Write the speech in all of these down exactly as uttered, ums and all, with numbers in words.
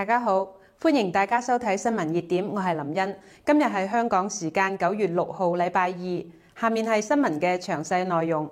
大家好，歡迎大家收睇新聞熱點，我係林茵。今日係香港時間九月六號，禮拜二。下面係新聞嘅詳細內容。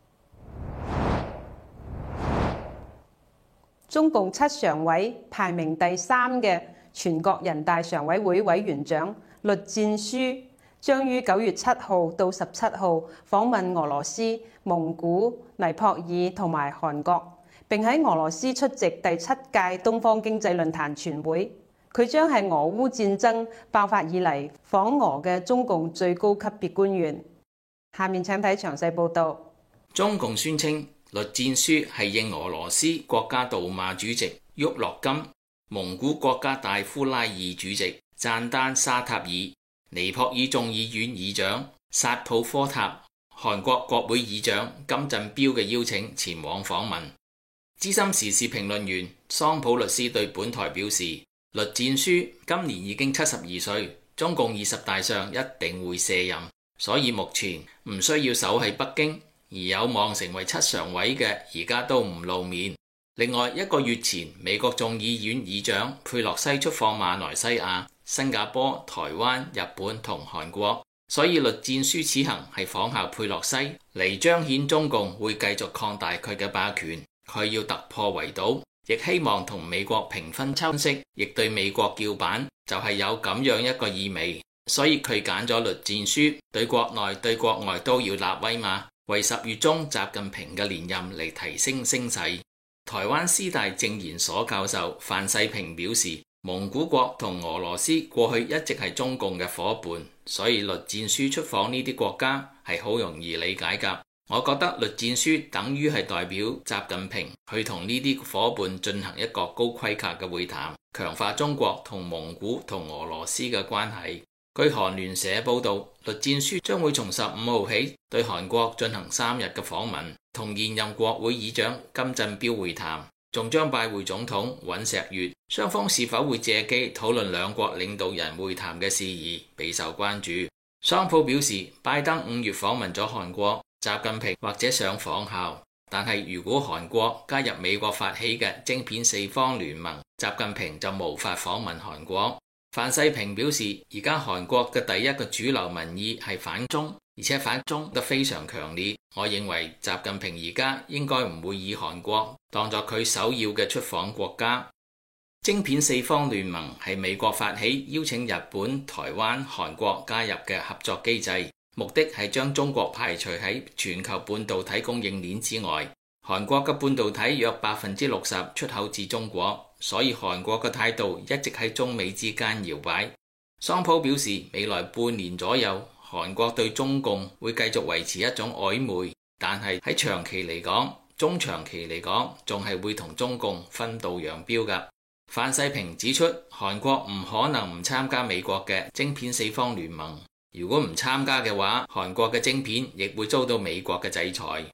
中共七常委排名第三嘅全國人大常委會委員長栗戰書將於九月七號到十七號訪問俄羅斯、蒙古、尼泊爾同埋韓國，並喺俄羅斯出席第七屆東方經濟論壇全會。佢將係俄烏戰爭爆發以嚟訪俄嘅中共最高級別官員。下面請睇詳細報導。 中共宣稱栗戰書係應俄羅斯國家杜馬主席沃洛金、蒙古國家大呼拉爾主席贊丹沙塔爾、尼泊爾眾議院議長薩普科塔、韓國國會議長金振標嘅邀請前往訪問。資深時事評論員桑普律師對本台表示，栗戰書今年已經七十二歲，中共二十大上一定會卸任，所以目前唔需要守喺北京，而有望成為七常委嘅而家都唔露面。另外一個月前，美國眾議院議長佩洛西出訪馬來西亞、新加坡、台灣、日本同韓國，所以栗戰書此行係仿效佩洛西嚟彰顯中共會繼續擴大佢嘅霸權，佢要突破圍堵，亦希望同美國平分秋色，亦對美國叫板，就係有咁樣一個意味。所以佢揀咗栗戰書，對國內對國外都要立威嘛，為十月中習近平嘅連任嚟提升聲勢。台灣師大政研所教授范世平表示，蒙古國同俄羅斯過去一直係中共嘅夥伴，所以栗戰書出訪呢啲國家係好容易理解㗎。我覺得栗戰書等於係代表習近平去同呢啲夥伴進行一個高規格嘅會談，強化中國同蒙古同俄羅斯嘅關係。據韓聯社報導，栗戰書將會從十五號起對韓國進行三日嘅訪問，同現任國會議長金振標會談，仲將拜會總統尹錫悅。雙方是否會借機討論兩國領導人會談嘅事宜，備受關注。桑普表示，拜登五月訪問咗韓國，習近平或者想仿效，但係如果韓國加入美國發起嘅晶片四方聯盟，習近平就無法訪問韓國。范世平表示，而家韓國嘅第一個主流民意係反中，而且反中得非常強烈。我認為習近平而家應該唔會以韓國當作佢首要嘅出訪國家。晶片四方聯盟係美國發起，邀請日本、台灣、韓國加入嘅合作機制，目的係將中國排除喺全球半導體供應鏈之外。韓國嘅半導體約百分之六十出口至中國，所以韓國嘅態度一直喺中美之間搖擺。桑普表示，未來半年左右，韓國對中共會繼續維持一種曖昧，但係喺長期嚟講，中長期嚟講，仲係會同中共分道揚鑣㗎。范世平指出，韓國唔可能唔參加美國嘅晶片四方聯盟，如果唔參加嘅話，韓國嘅晶片亦會遭到美國嘅制裁。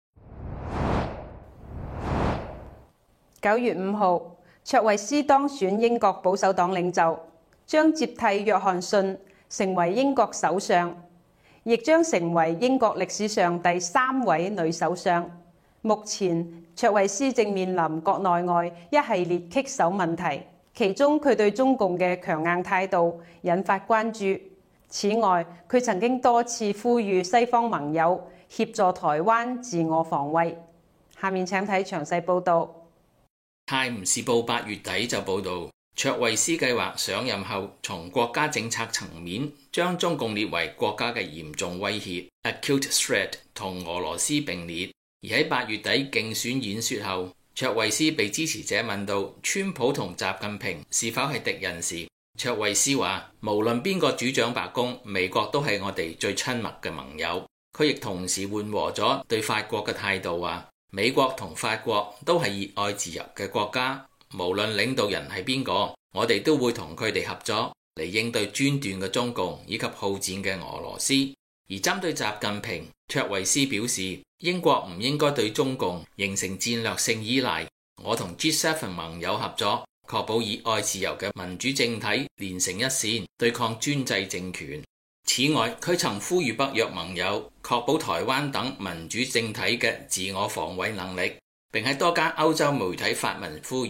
九月五號，卓慧思當選英國保守黨領袖，將接替約翰遜成為英國首相，亦將成為英國歷史上第三位女首相。目前，卓慧思正面臨國內外一系列棘手問題，其中佢對中共嘅強硬態度引發關注。此外，佢曾經多次呼籲西方盟友協助台灣自我防衛。下面請睇詳細報導。 泰晤士報八月底就報導，卓慧思計劃上任後，從國家政策層面將中共列為國家嘅嚴重威脅 （acute threat） 同俄羅斯並列。而喺八月底競選演說後，卓慧思被支持者問到川普同習近平是否係敵人時，卓慧思話：無論邊個主掌白宮，美國都係我哋最親密嘅盟友。佢亦同時緩和咗對法國嘅態度，話美國同法國都係熱愛自由嘅國家，無論領導人係邊個，我哋都會同佢哋合作嚟應對專斷嘅中共以及好戰嘅俄羅斯。而針對習近平，卓慧思表示，英國唔應該對中共形成戰略性依賴，我同 G 七 盟友合作，確保熱愛自由嘅民主政體連成一線，對抗專制政權。此外，佢曾呼籲北約盟友確保台灣等民主政體嘅自我防衛能力，並喺多間歐洲媒體發文呼籲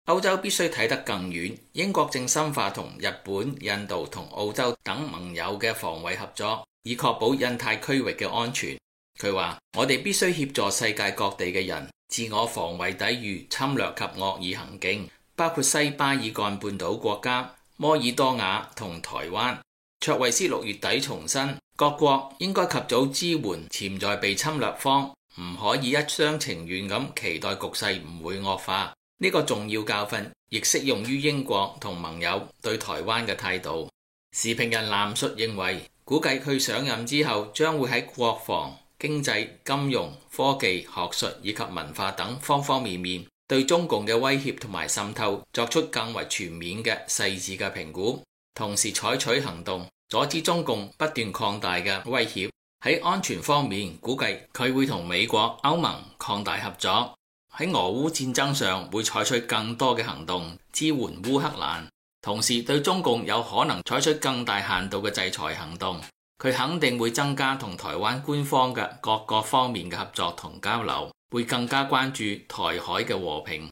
歐洲必須睇得更遠，英國正深化同日本、印度同澳洲等盟友嘅防衛合作，以確保印太區域嘅安全。佢話：我哋必須協助世界各地嘅人自我防衛，抵禦侵略及惡意行徑，包括西巴爾幹半島國家、摩爾多瓦同台灣。卓慧思六月底重申，各國應該及早支援潛在被侵略方，唔可以一廂情願咁期待局勢唔會惡化。呢個重要教訓亦適用於英國同盟友對台灣嘅態度。時評人藍述認為，估計佢上任之後將會喺國防、經濟、金融、科技、學術以及文化等方方面面對中共嘅威脅同埋滲透作出更為全面嘅細緻嘅評估，同時採取行動阻止中共不斷擴大嘅威脅。喺安全方面，估計佢會同美國、歐盟擴大合作。喺俄烏戰爭上會採取更多嘅行動支援烏克蘭，同時對中共有可能採取更大限度嘅制裁行動。佢肯定會增加同台灣官方嘅各個方面嘅合作同交流，會更加關注台海嘅和平。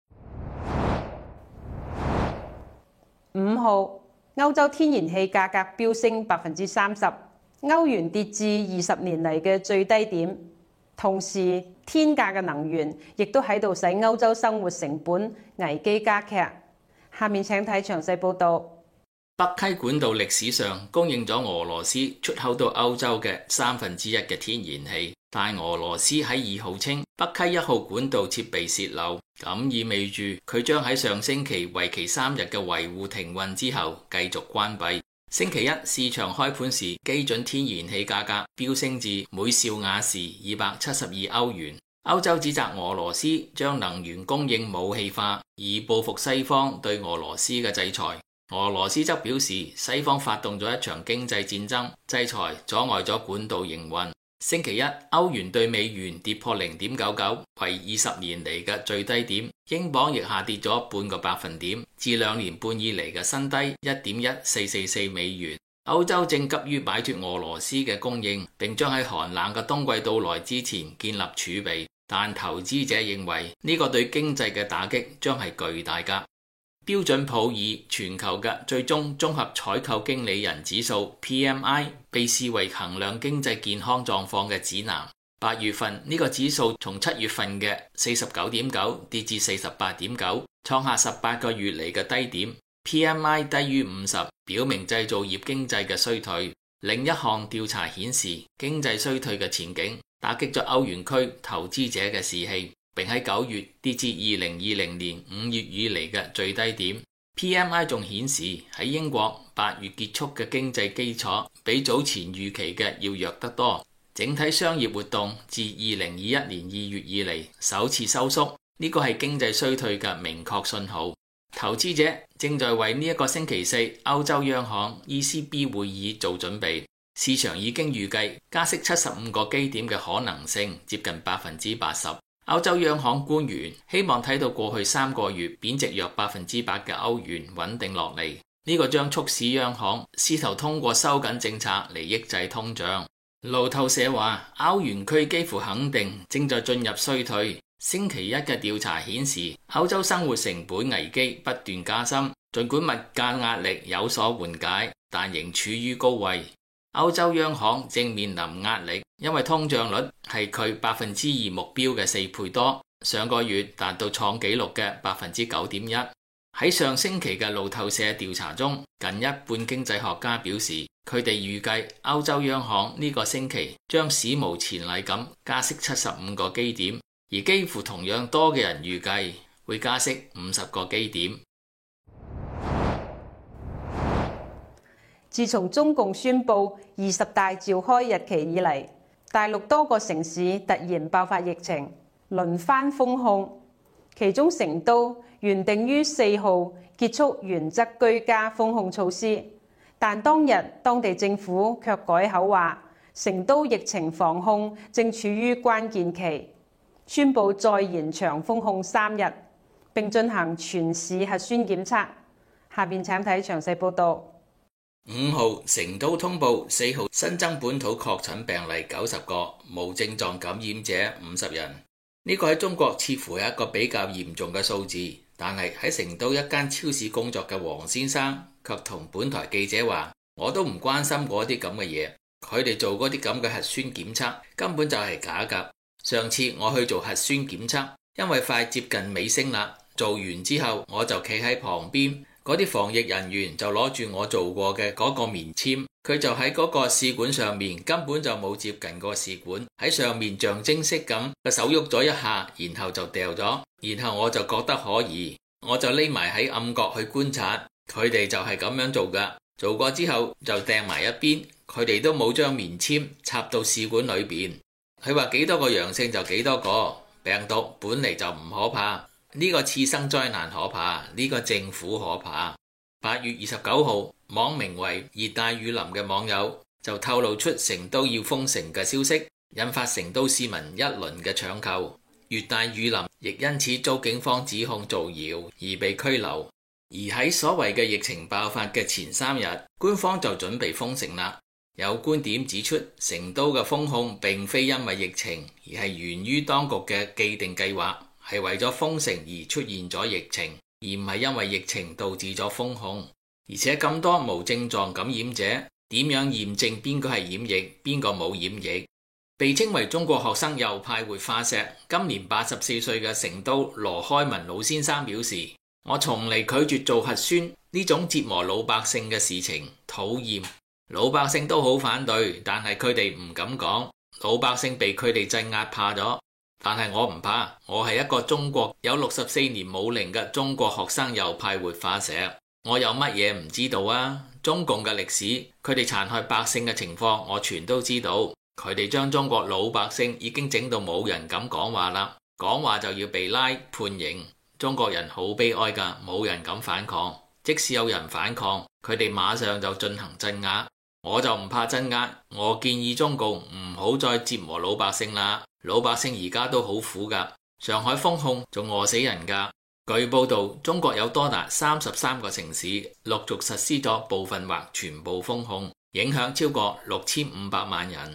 五號，歐洲天然氣價格飆升百分之三十，歐元跌至二十年嚟嘅最低點。同時，天價嘅能源亦都喺度使歐洲生活成本危機加劇。下面請睇詳細報導。 北溪管道歷史上供應咗俄羅斯出口到歐洲嘅三分之一嘅天然氣，但俄羅斯喺二號稱北溪一號管道設備洩漏，咁意味住佢將喺上星期為期三日嘅維護停運之後繼續關閉。星期一市場開盤時，基準天然氣價格飆升至每兆瓦時二百七十二歐元。歐洲指責俄羅斯將能源供應武器化，以報復西方對俄羅斯嘅制裁。俄羅斯則表示，西方發動咗一場經濟戰爭，制裁阻礙咗管道營運。星期一，歐元對美元跌破零點九九，為二十年嚟嘅最低點。英鎊亦下跌咗半個百分點，至兩年半以嚟嘅新低一點一四四四美元。歐洲正急於擺脫俄羅斯嘅供應，並將喺寒冷嘅冬季到來之前建立儲備。但投資者認為呢個對經濟嘅打擊將係巨大㗎。標準普爾全球嘅最終綜合採購經理人指數 P M I 被視為衡量經濟健康狀況嘅指南。八月份呢個指數從七月份嘅四十九點九跌至四十八點九，創下十八個月嚟嘅低點。P M I 低於五十，表明製造業經濟嘅衰退。另一項調查顯示，經濟衰退嘅前景打擊咗歐元區投資者嘅士氣，並喺九月跌至二零二零年五月以嚟嘅最低點。P M I 仲顯示喺英國八月結束嘅經濟基礎比早前預期嘅要弱得多，整體商業活動自二零二一年二月以嚟首次收縮，呢個係經濟衰退嘅明確信號。投資者正在為呢一個星期四歐洲央行 E C B 會議做準備，市場已經預計加息七十五個基點嘅可能性接近百分之八十。歐洲央行官員希望睇到過去三個月貶值約百分之八嘅歐元穩定落嚟，呢個將促使央行試圖通過收緊政策嚟抑制通脹。路透社話，歐元區幾乎肯定正在進入衰退。星期一嘅調查顯示，歐洲生活成本危機不斷加深，儘管物價壓力有所緩解，但仍處於高位。歐洲央行正面臨壓力，因為通脹率係佢百分之二目標嘅四倍多，上個月達到創紀錄嘅百分之九點一。喺上星期嘅路透社調查中，近一半經濟學家表示，佢哋預計歐洲央行呢個星期將史無前例咁加息七十五個基點。而幾乎同樣多嘅人預計會加息五十個基點。 自從中共宣布二十大召開日期以嚟，大陸多個城市突然爆發疫情，輪番封控。其中成都原定於四號結束原則居家封控措施，但當日當地政府卻改口話，成都疫情防控正處於關鍵期。宣布再延長封控三日，並進行全市核酸檢測。下邊請睇詳細報導。 五號成都通報四號新增本土確診病例九十個，無症狀感染者五十人。呢個喺中國似乎係一個比較嚴重嘅數字， 但係喺成都一間超市工作嘅黃先生卻同本台記者話：我都唔關心嗰啲咁嘅嘢，佢哋做嗰啲咁嘅核酸檢測根本就係假㗎。上次我去做核酸檢測，因為快接近尾聲啦，做完之後我就企喺旁邊，嗰啲防疫人員就攞住我做過嘅嗰個棉籤，佢就喺嗰個試管上面，根本就冇接近個試管，喺上面象徵式咁個手喐咗一下，然後就掉咗，然後我就覺得可疑，我就匿埋喺暗角去觀察，佢哋就係咁樣做㗎，做過之後就掟埋一邊，佢哋都冇將棉籤插到試管裏邊。佢話幾多個陽性就幾多個，病毒本嚟就唔可怕，呢個次生災難可怕，呢個政府可怕。八月二十九號，網名為熱帶雨林嘅網友就透露出成都要封城嘅消息，引發成都市民一輪嘅搶購。熱帶雨林亦因此遭警方指控造謠而被拘留。而喺所謂嘅疫情爆發嘅前三日，官方就準備封城啦。有觀點指出，成都嘅封控並非因為疫情，而係源於當局嘅既定計劃，係為咗封城而出現咗疫情，而唔係因為疫情導致咗封控。而且咁多無症狀感染者，點樣驗證邊個係染疫，邊個冇染疫？被稱為中國學生右派活化石，今年八十四歲嘅成都羅開文老先生表示：我從嚟拒絕做核酸呢種折磨老百姓嘅事情，討厭。老百姓都好反對，但係佢哋唔敢講。老百姓被佢哋鎮壓怕咗，但係我唔怕。我係一個中國有六十四年武齡嘅中國學生右派活化石。我有乜嘢唔知道啊？中共嘅歷史，佢哋殘害百姓嘅情況，我全都知道。佢哋將中國老百姓已經整到冇人敢講話啦，講話就要被拉判刑。中國人好悲哀㗎，冇人敢反抗。即使有人反抗，佢哋馬上就進行鎮壓。我就唔怕鎮壓，我建議中共唔好再折磨老百姓啦。老百姓而家都好苦噶，上海封控仲餓死人噶。據報道，中國有多達三十三個城市陸續實施咗部分或全部封控，影響超過六千五百萬人。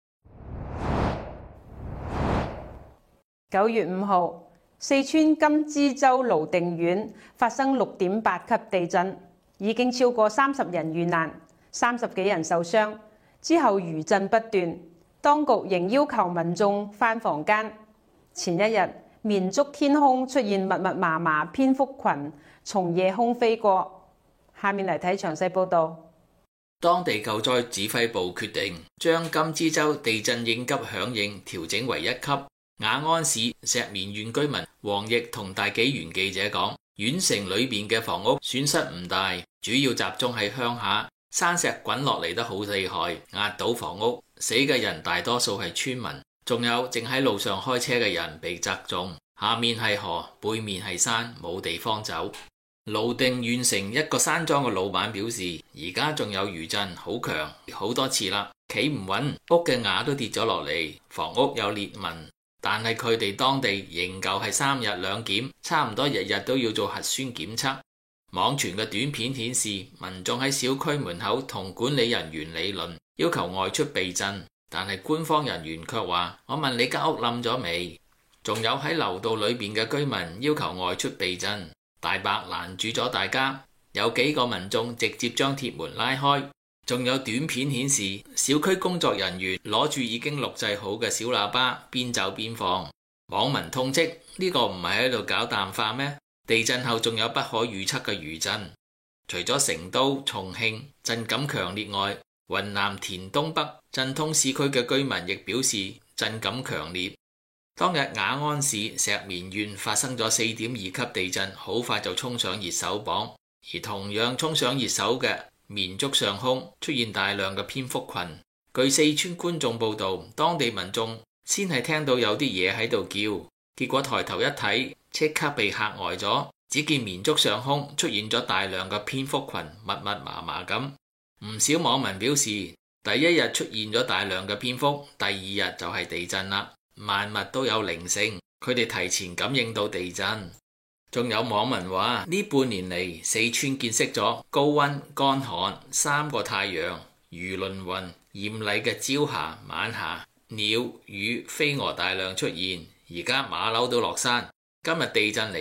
九月五號，四川甘孜州瀘定縣發生六點八級地震，已經超過三十人遇難，三十幾人受傷，之後餘震不斷，當局仍要求民眾返房間。前一日，綿竹天空出現密密麻麻蝙蝠群從夜空飛過。下面嚟睇詳細報導。 當地救災指揮部決定將甘孜州地震應急響應調整為一級。雅安市石棉縣居民黃奕同大紀元記者講，縣城裏邊嘅房屋損失唔大，主要集中喺鄉下。山石滾落嚟得好厲害，壓倒房屋，死嘅人大多數係村民，仲有正喺路上開車嘅人被砸中。下面係河，背面係山，冇地方走。瀘定縣城一個山莊嘅老闆表示，而家仲有餘震，好強，好多次啦，企唔穩，屋嘅瓦都跌咗落嚟，房屋有裂紋。但係佢哋當地仍舊係三日兩檢，差唔多日日都要做核酸檢測。網傳嘅短片顯示，民眾喺小區門口同管理人員理論，要求外出避震，但係官方人員卻話：我問你間屋冧咗未？仲有喺樓道裏邊嘅居民要求外出避震，大伯攔住咗大家，有幾個民眾直接將鐵門拉開。仲有短片顯示，小區工作人員攞住已經錄製好嘅小喇叭，邊走邊放。網民痛斥呢個唔係喺度搞淡化咩？地震後仲有不可預測嘅餘震，除咗成都、重慶震感強烈外，雲南田東北鎮通市區嘅居民亦表示震感強烈。當日雅安市石棉縣發生咗四點二級地震，好快就衝上熱搜榜，而同樣衝上熱搜嘅綿竹上空出現大量嘅蝙蝠群。據四川觀眾報道，當地民眾先係聽到有啲嘢喺度叫，結果抬頭一睇，即刻被嚇呆咗。只見綿竹上空出現咗大量嘅蝙蝠群，密密麻麻咁。唔少網民表示，第一日出現咗大量嘅蝙蝠，第二日就係地震啦。萬物都有靈性，佢哋提前感應到地震。仲有網民話，呢半年嚟，四川見識咗高溫、乾旱、三個太陽、魚鱗雲、艷麗嘅朝霞、晚霞，鳥、魚、飛蛾大量出現。而家馬騮都落山，今日地震嚟啦，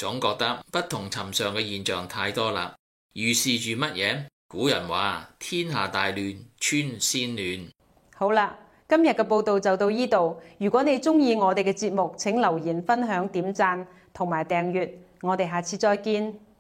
總覺得不同尋常嘅現象太多啦。預示住乜嘢？古人話天下大亂，村先亂。 好啦，今日嘅報道就到呢度。如果你中意我哋嘅節目，請留言、分享、點讚同埋訂閱。我哋下次再見。